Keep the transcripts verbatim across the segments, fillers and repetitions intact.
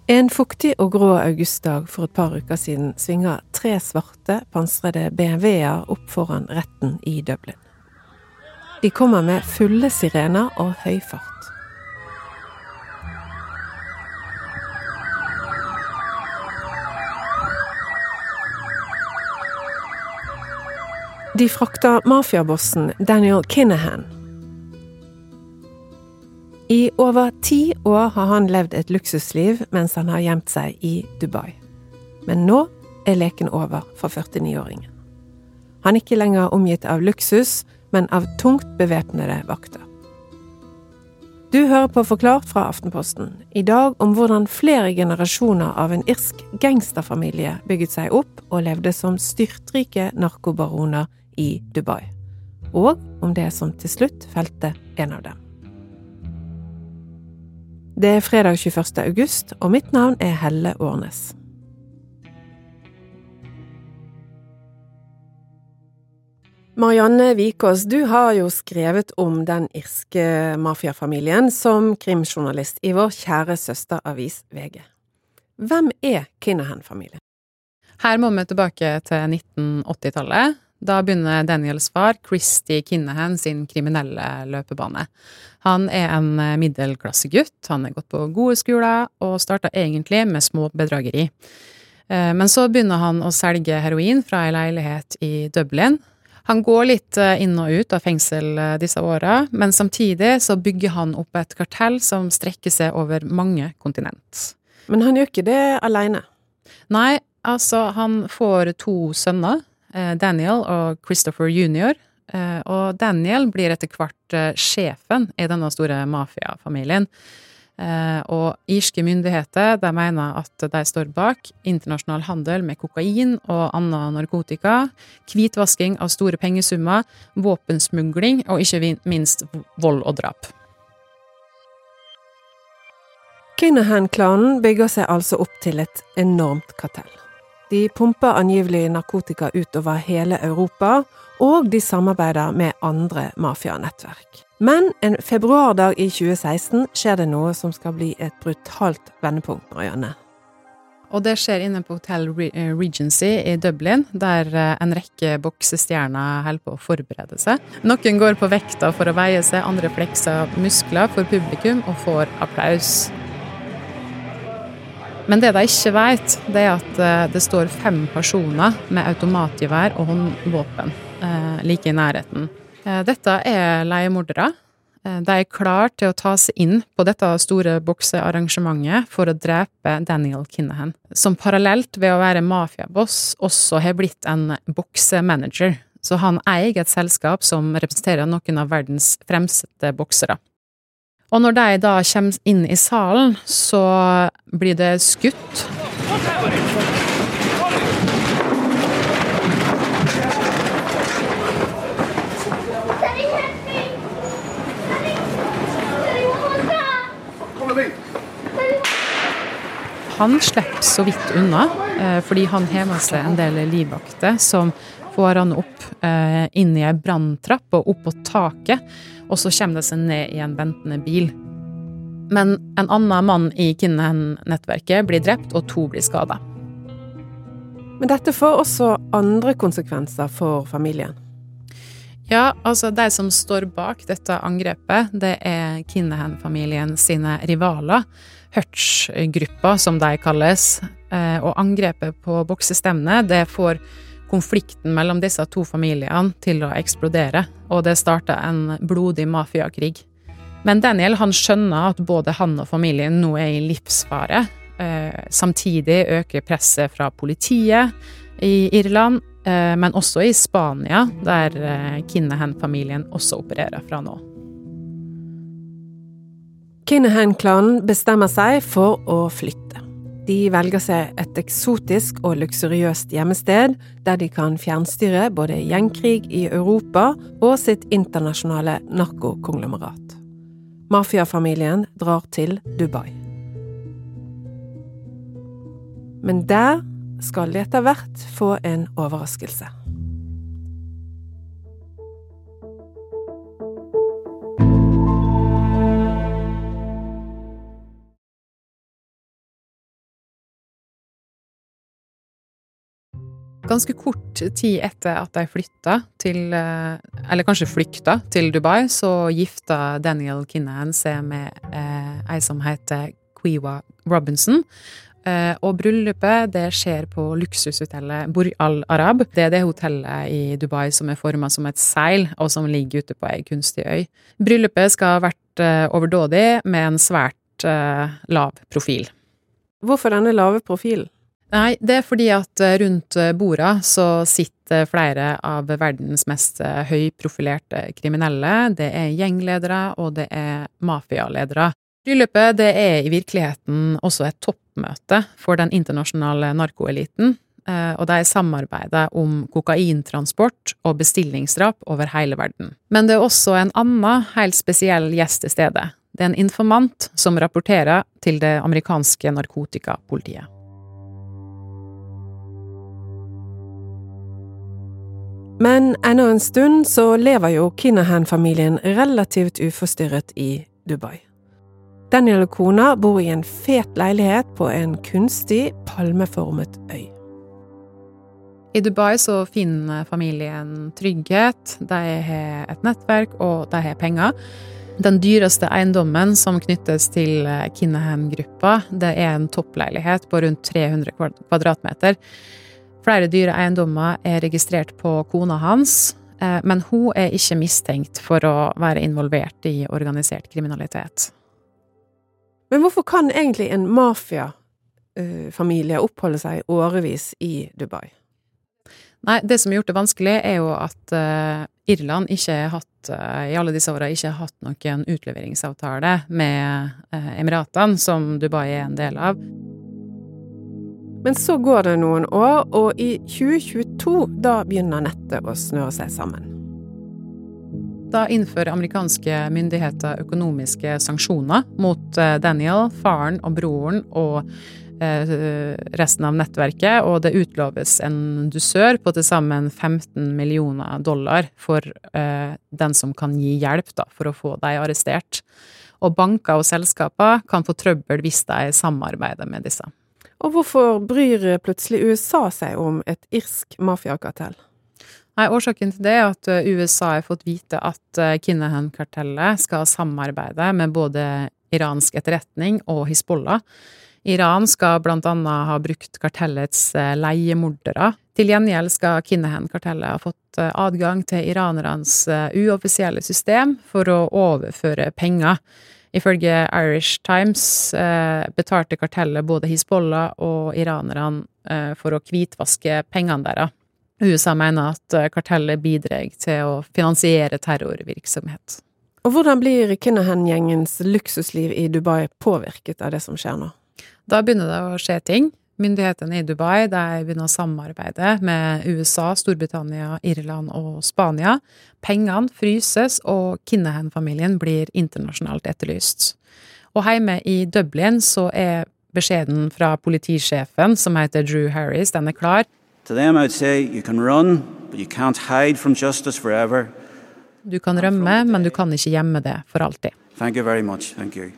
En fuktig og grå augustdag for et par uker siden svinger tre svarte, pansrede B M W-er opp foran retten i Dublin. De kommer med fulle sirener og høy fart. De frakter mafiabossen Daniel Kinahan. I over ti år har han levd et luksusliv mens han har gjemt seg i Dubai. Men nå er leken over for førtini-åringen. Han er ikke lenger omgitt av luksus, men av tungt bevæpnede vakter. Du hører på Forklart fra Aftenposten. I dag om hvordan flere generasjoner av en irsk gangsterfamilie bygget seg opp og levde som styrtrike narkobaroner i Dubai. Og om det som til slutt felte en av dem. Det er fredag tjueførste august, og mitt navn er Helle Årnes. Marianne Vikås, du har jo skrevet om den irske mafiafamilien som krimjournalist i vår kjære søsteravis V G. Hvem er Kinahan-familien? Her må vi tilbake til nitten åtti-tallet. Da begynner Daniels far, Christy Kinahan, sin kriminelle løpebane. Han er en middelklassegutt, han har gått på gode skoler og startet egentlig med små bedrageri. Men så begynner han å selge heroin fra en leilighet i Dublin. Han går litt inn og ut av fengsel disse årene, men samtidig så bygger han opp et kartell som strekker seg over mange kontinent. Men han gjør ikke det alene? Nei, altså han får to sønner, Daniel og Christopher junior, og Daniel blir etter hvert sjefen i denne store mafiafamilien. Og irske myndigheter, de mener at de står bak internasjonal handel med kokain og annen narkotika, hvitvasking av store pengesummer, våpensmugling og ikke minst vold og drap. Kinahan-klanen bygger seg altså opp til et enormt kartell. De pumper angivelig narkotika utover hele Europa, og de samarbeider med andre mafianettverk. Men en februardag i tjue seksten skjer det noe som skal bli et brutalt vendepunkt, Marianne. Og det skjer inne på Hotel Regency i Dublin, der en rekke boksestjerner holder på å forberede seg. Noen går på vekta for å veie seg, andre flekser muskler for publikum og får applaus. Men det de ikke vet, det er at det står fem personer med automatgevær og håndvåpen eh, like i nærheten. Eh, dette er leiemordere. Eh, de er klar til å ta seg inn på dette store boksearrangementet for å drepe Daniel Kinahan, som parallelt ved å være mafiaboss også har blitt en boksemanager. Så han eier et selskap som representerer noen av verdens fremste boksere. Og når de da kommer inn i salen, så blir det skutt. Han slipper så vidt unna, fordi han har med seg en del livvakter som får han opp inn i en branntrapp og opp på taket, og så kommer det seg ned i en ventende bil. Men en annen mann i Kinahan-nettverket blir drept, og to blir skadet. Men dette får også andre konsekvenser for familien. Ja, altså de som står bak dette angrepet, det er Kinahan-familien sine rivaler, Hutch-gruppa som de kalles, og angrepet på boksestevnet, det får konflikten mellom disse to familiene til å eksplodere, og det starter en blodig mafiakrig. Men Daniel, han skjønner at både han og familien nå er i livsfare. Eh, samtidig øker presset fra politiet i Irland, eh, men også i Spania, der eh, Kinahan-familien også opererer fra nå. Kinahan-klanen bestemmer seg for å flytte. De velger seg et eksotisk og luksuriøst hjemmested, der de kan fjernstyre både gjengkrig i Europa og sitt internasjonale narkokonglomerat. Mafiafamilien drar til Dubai. Men der skal de etter hvert få en overraskelse. Ganske kort tid etter at de flytta til, eller kanskje flykta til Dubai, så gifta Daniel Kinahan seg med eh, ei som heter Quiwa Robinson. Eh, og bryllupet, det skjer på luksushotellet Burj Al Arab. Det er det hotellet i Dubai som er formet som et seil, og som ligger ute på ei kunstig øy. Bryllupet skal ha vært eh, overdådig med en svært eh, lav profil. Hvorfor denne lave profilen? Nei, det er fordi at rundt borda så sitter flere av verdens mest høyprofilerte kriminelle. Det er gjengledere, og det er mafialedere. Bryllupet, det er i virkeligheten også et toppmøte for den internasjonale narkoeliten, og de samarbeider om kokaintransport og bestillingsdrap over hele verden. Men det er også en annen helt spesiell gjest til stede. Det er en informant som rapporterer til det amerikanske narkotikapolitiet. Men ennå en stund så lever jo Kinahan-familien relativt uforstyrret i Dubai. Daniel og kona bor i en fet leilighet på en kunstig, palmeformet øy. I Dubai så finner familien trygghet, de har et nettverk og de har penger. Den dyreste eiendommen som knyttes til Kinahan-gruppa, det er en toppleilighet på rundt tre hundre kvadratmeter. Flere dyre eiendommer er registrert på kona hans, men hun er ikke mistenkt for å være involvert i organisert kriminalitet. Men hvorfor kan egentlig en mafia-familie oppholde seg årevis i Dubai? Nei, det som har gjort det vanskelig er jo at uh, Irland ikke har hatt, uh, i alle disse årene ikke har hatt noen utleveringsavtale med uh, Emiratene, som Dubai er en del av. Men så går det noen år, og i tjue tjueto da begynner nettet å snøre seg sammen. Da innfører amerikanske myndigheter økonomiske sanksjoner mot Daniel, faren og broren og resten av nettverket, og det utloves en dusør på til sammen femten millioner dollar for den som kan gi hjelp da, for å få de arrestert. Og banker og selskaper kan få trøbbel hvis de samarbeider med disse. Og hvorfor bryr plutselig U S A seg om et irsk mafiakartell? Nei, årsaken til det er at U S A har fått vite at Kinahan-kartellet skal samarbeide med både iransk etterretning og Hizbollah. Iran skal blant annet ha brukt kartellets leiemordere. Til gjengjeld skal Kinahan-kartellet ha fått adgang til iranernes uoffisielle system for å overføre penger. Ifølge Irish Times eh, betalte kartellet både Hizbollah og iranerne eh, for å hvitvaske pengene deres. U S A mener at kartellet bidrar til å finansiere terrorvirksomhet. Og hvordan blir Kinahan-gjengens luksusliv i Dubai påvirket av det som skjer nå? Da begynner det å skje ting. Myndighetene i Dubai de begynner å samarbeide med U S A, Storbritannia, Irland og Spania. Pengene fryses, og Kinahan-familien blir internasjonalt etterlyst. Og hjemme i Dublin så er beskjeden fra politisjefen, som heter Drew Harris, den er klar. To them I'd say, you can run, but you can't hide from justice forever. Du kan rømme, men du kan ikke gjemme det for alltid. Thank you very much. Thank you.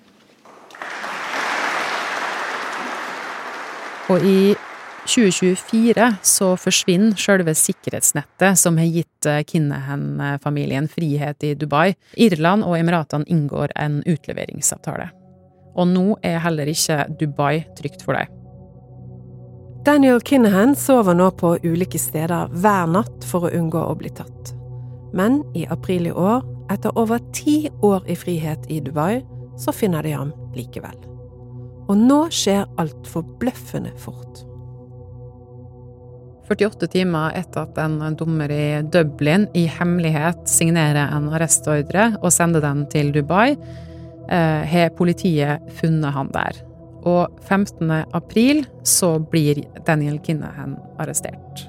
Og i tjue tjuefire så forsvinner selve sikkerhetsnettet som har gitt Kinahan-familien frihet i Dubai. Irland og Emiratene inngår en utleveringsavtale. Og nå er heller ikke Dubai trygt for deg. Daniel Kinahan sover nå på ulike steder hver natt for å unngå å bli tatt. Men i april i år, etter over ti år i frihet i Dubai, så finner de ham likevel. Og nå skjer alt forbløffende fort. førtiåtte timer etter at en dommer i Dublin i hemmelighet signerer en arrestordre og sender den til Dubai, eh, har politiet funnet han der. Og femtende april så blir Daniel Kinahan arrestert.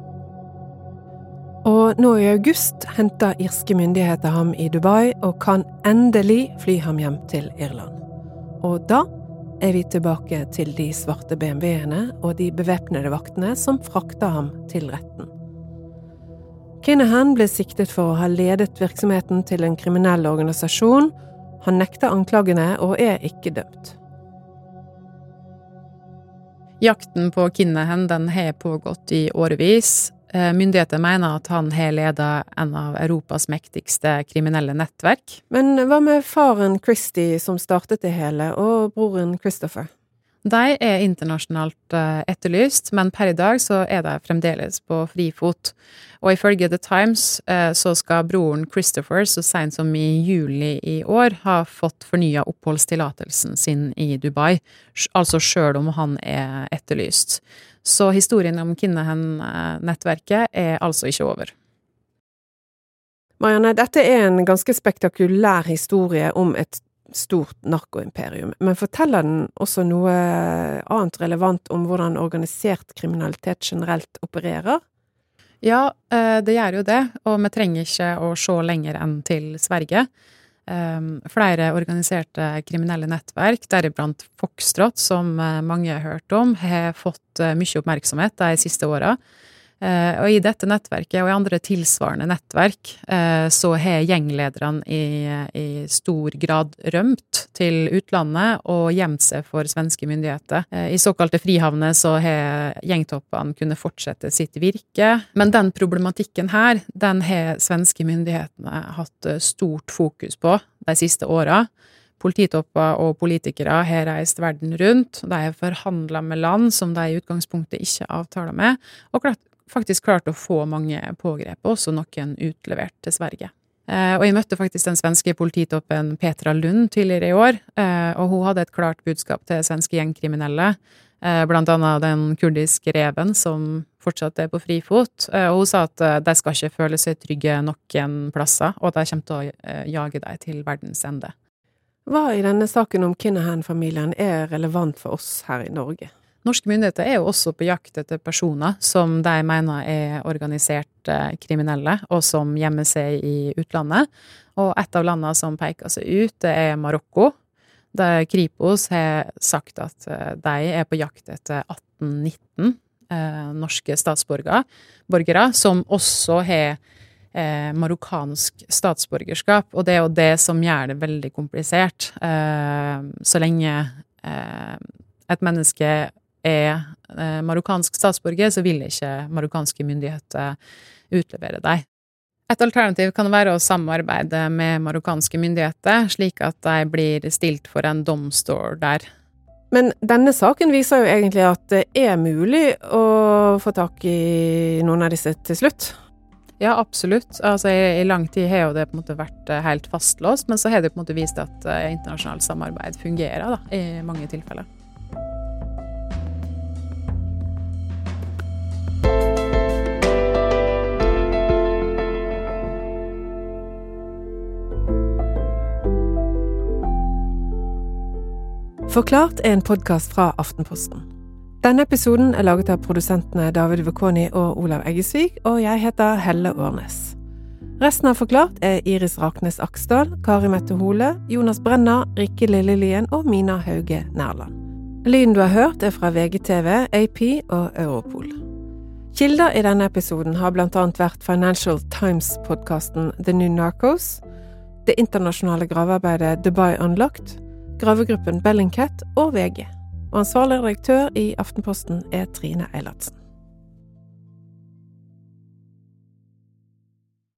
Og nå i august henter irske myndigheter ham i Dubai og kan endelig fly ham hjem til Irland. Og da er vi tilbake til de svarte B M W-ene og de bevæpnede vaktene som frakter ham til retten. Kinahan ble siktet for å ha ledet virksomheten til en kriminell organisasjon. Han nekter anklagene og er ikke dømt. Jakten på Kinahan den har pågått i årevis. Myndigheter mener at han har ledet en av Europas mektigste kriminelle nettverk. Men hva med faren Christie som startet det hele, og broren Christopher? De er internasjonalt etterlyst, men per i dag så er de fremdeles på frifot. Og ifølge The Times så skal broren Christopher så sent som i juli i år ha fått fornyet oppholdstillatelsen sin i Dubai, altså selv om han er etterlyst. Så historien om Kinahan-nettverket er altså ikke over. Marianne, dette er en ganske spektakulær historie om et stort narkoimperium, men forteller den også noe annet relevant om hvordan organisert kriminalitet generelt opererer? Ja, det gjør jo det, og vi trenger ikke å se lenger enn til Sverige. Flere organiserte kriminelle nettverk, deriblant Foxtrot, som mange har hørt om, har fått mye oppmerksomhet de siste årene. Og i dette nettverket og i andre tilsvarende nettverk så har gjenglederne i, i stor grad rømt til utlandet og gjemt seg for svenske myndigheter. I såkalte frihavner så har gjengtoppene kunnet fortsette sitt virke, men den problematikken her, den har svenske myndighetene hatt stort fokus på de siste årene. Polititopper og politikere har reist verden rundt, de har forhandlet med land som de i utgangspunktet ikke avtaler med, og klart faktisk klart å få mange pågrep, også noen utlevert til Sverige. Eh, og jeg møtte faktisk den svenske polititoppen Petra Lund tidligere i år, eh, og hun hadde et klart budskap til svenske gjengkriminelle, eh, blant annet den kurdiske reven som fortsatt er på frifot, eh, og hun sa at eh, de skal ikke føle seg trygge noen plasser, og at de kommer til å eh, jage dem til verdens ende. Hva i denne saken om Kinahan-familien er relevant for oss her i Norge? Norske myndigheter er jo også på jakt etter personer som de mener er organisert kriminelle, og som gjemmer seg i utlandet. Og et av landene som peker seg ut, det er Marokko. Der Kripos har sagt at de er på jakt etter atten nitten eh, norske statsborgere, borgere, som også har eh, marokkansk statsborgerskap. Og det er jo det som gjør det veldig komplisert. Eh, så lenge eh, et menneske er eh, marokkansk statsborger, så vil ikke marokkanske myndigheter utlevere deg. Et alternativ kan være å samarbeide med marokkanske myndigheter, slik at de blir stilt for en domstol der. Men denne saken viser jo egentlig at det er mulig å få tak i noen av disse til slutt. Ja, absolutt. Altså, i, i lang tid har jo det på en måte vært helt fastlåst, men så har det på en måte vist at uh, internasjonalt samarbeid fungerer da, i mange tilfeller. Forklart er en podcast fra Aftenposten. Denne episoden er laget av produsentene David Vekoni og Olav Eggesvik, og jeg heter Helle Årnes. Resten av Forklart er Iris Raknes Aksdal, Kari Mette Hole, Jonas Brenna, Rikke Lillelien og Mina Hauge Nærland. Lyden du har hørt er fra V G T V, A P og Europol. Kilder i denne episoden har blant annet vært Financial Times-podcasten The New Narcos, det internasjonale gravearbeidet Dubai Unlocked, gravegruppen Bellingcat og V G. Og ansvarlig redaktør i Aftenposten er Trine Eilertsen.